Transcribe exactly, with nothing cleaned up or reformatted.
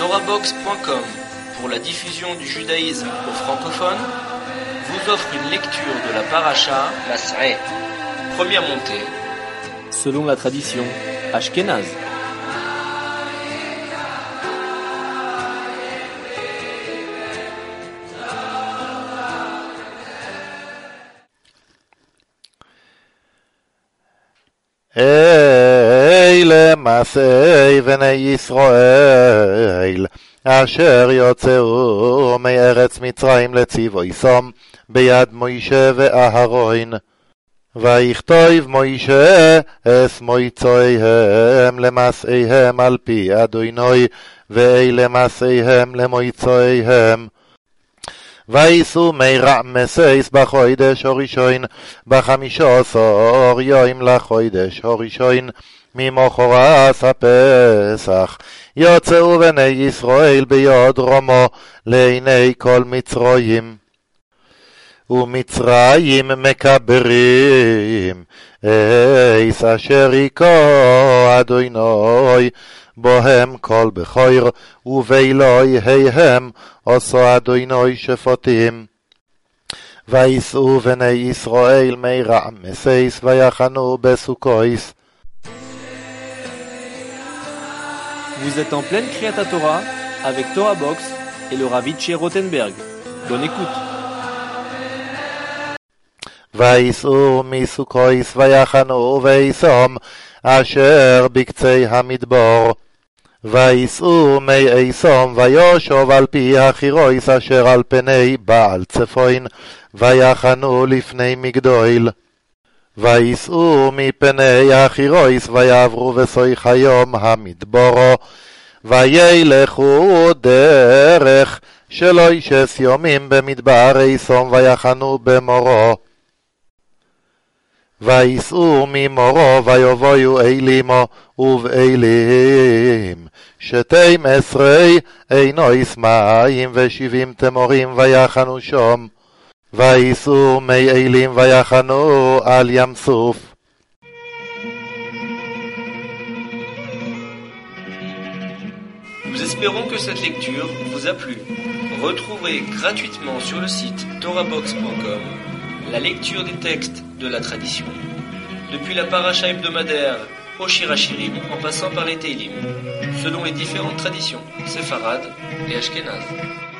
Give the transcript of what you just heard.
Torabox point com, pour la diffusion du judaïsme aux francophones, vous offre une lecture de la paracha Mas'eh, première montée, selon la tradition ashkénaze. אלה מעשי בני ישראל אשר יוצאו מארץ מצרים לציוויסום ביד מוישה ואהרון, ויכתוב מוישה את מועצותיהם למעשיהם על פי אדוני, ואלה מעשיהם למועצותיהם. וייסעו מי רעמסס בחודש הראשון, בחמישה עשר יום לחודש הראשון, ממחרת הפסח, יוצאו בני ישראל ביד רמו לעיני כל מצרים. ומצרים מקברים אס אשר יקרא אדוני בוהם כל בכור, ובאלוהיהם עשו אדוני שפוטים. וייסעו בני ישראל מרעמסס ויחנו בסוכות. Vous êtes en pleine Kriyat Torah avec Torah Box et le Rav Itcher Rothenberg. Bonne écoute. וייסעו מסוכות ויחנו ויסום אשר בקצה המדבר. וייסעו מי אסום ויושב על פי החירוס אשר על פני בעל צפון, ויחנו לפני מגדול. וייסעו מפני החירוס ויעברו בסויח היום המדברו, וילכו דרך שלוש יומים במדבר אסום ויחנו במורו. וייסעו ממורו ויבואו אלימו ובאלים שתים עשרה עינוס מים ושבעים תמורים ויחנו שום. וייסעו מי אלים ויחנו על ים סוף. Nous espérons que cette lecture vous a plu. Retrouvez gratuitement sur le site Torabox point com la lecture des textes de la tradition, depuis la paracha hebdomadaire au Shir Hashirim en passant par les Teilim, selon les différentes traditions séfarades et ashkénazes.